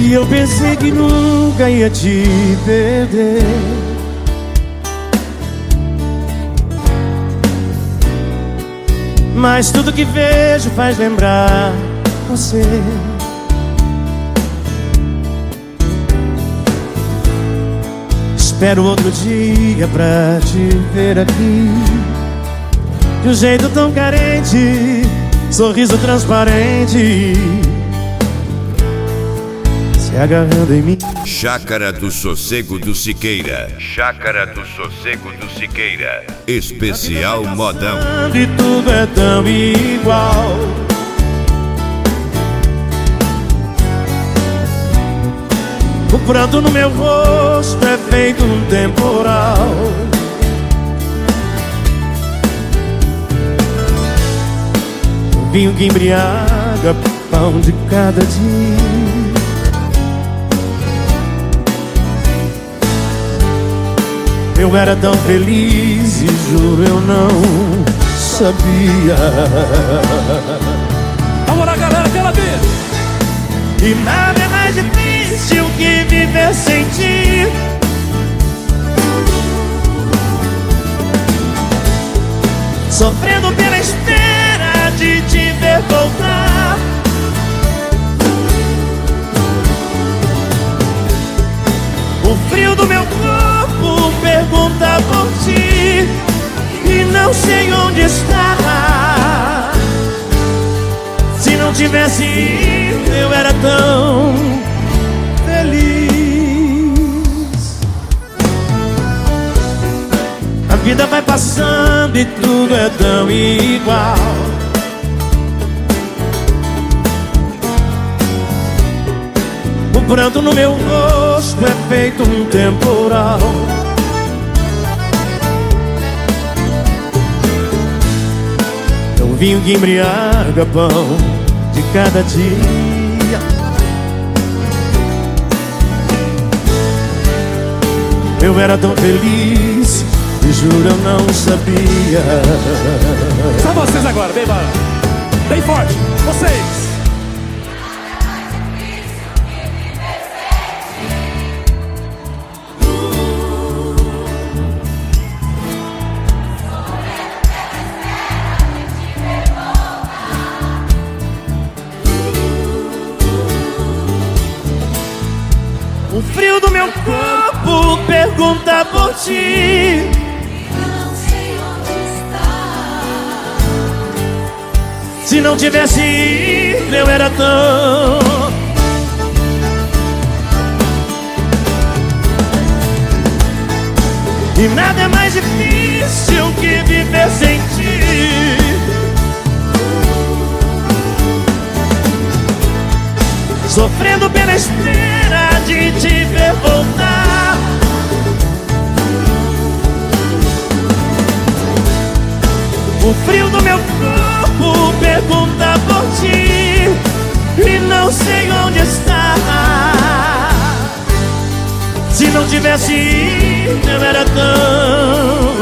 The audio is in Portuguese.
E eu pensei que nunca ia te perder. Mas tudo que vejo faz lembrar você. Espero outro dia pra te ver aqui, de um jeito tão carente, sorriso transparente, se agarrando em mim. Chácara do Sossego do Siqueira. Chácara do Sossego do Siqueira. Especial modão. E tudo é tão igual. O pranto no meu rosto é feito um temporal. O vinho que embriaga, pão de cada dia. Eu era tão feliz e juro eu não sabia. Vamos lá, galera, aquela vez. E nada é mais difícil que viver sem ti. Sofrendo pela espera de te ver voltar. O frio do meu corpo pergunta por ti e não sei onde está. Se não tivesse ido, eu era tão feliz. A vida vai passando e tudo é tão igual. O pranto no meu rosto é feito um temporal. É o vinho que embriaga, pão de cada dia. Eu era tão feliz e juro eu não sabia. Só vocês agora, bem bala, bem forte, vocês. O frio do meu corpo pergunta por ti. Eu não sei onde está. Se não tivesse ido, eu era tão. E nada é mais difícil que viver sem ti. Sofrendo pela espera de te ver voltar. O frio do meu corpo pergunta por ti e não sei onde está. Se não tivesse ido, eu era tão